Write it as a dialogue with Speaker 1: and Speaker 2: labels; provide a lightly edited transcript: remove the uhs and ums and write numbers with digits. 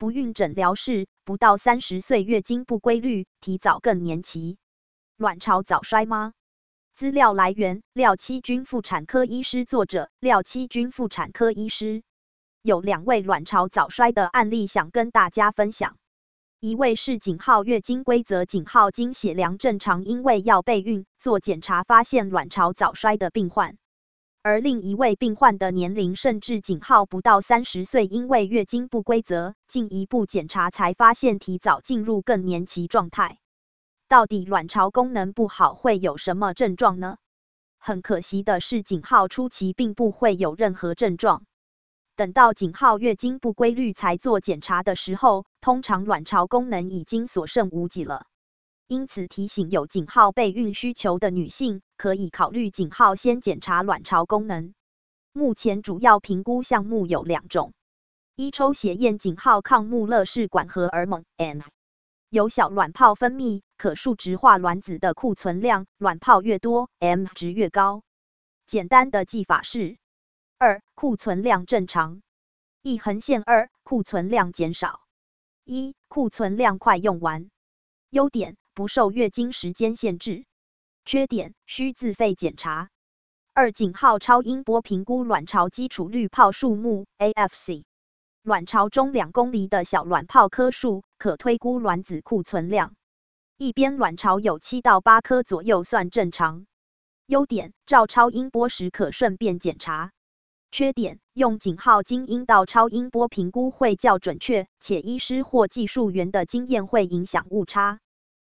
Speaker 1: 不孕诊疗室，不到30岁月经不规律，提早更年期。卵巢早衰吗？资料来源：廖七君妇产科医师，作者：廖七君妇产科医师。有2位卵巢早衰的案例想跟大家分享。一位是井号月经规则，井号经血量正常，因为要备孕，做检查发现卵巢早衰的病患。而另一位病患的年龄甚至井号不到30岁，因为月经不规则，进一步检查才发现提早进入更年期状态。到底卵巢功能不好会有什么症状呢？很可惜的是，井号初期并不会有任何症状。等到井号月经不规律才做检查的时候，通常卵巢功能已经所剩无几了。因此提醒有井号备孕需求的女性，可以考虑井号先检查卵巢功能。目前主要评估项目有2种：一、抽血验井号抗穆勒氏管荷尔蒙 (M)， 有小卵泡分泌可数值化卵子的库存量，卵泡越多 ，M 值越高。简单的记法是：2、库存量正常，1横线2，库存量减少，1库存量快用完。优点：不受月经时间限制。缺点：需自费检查。2、井号超音波评估卵巢基础滤泡数目 AFC， 卵巢中2公厘的小卵泡颗数，可推估卵子库存量。一边卵巢有7到8颗左右算正常。优点：照超音波时可顺便检查。缺点：用井号经阴道超音波评估会较准确，且医师或技术员的经验会影响误差。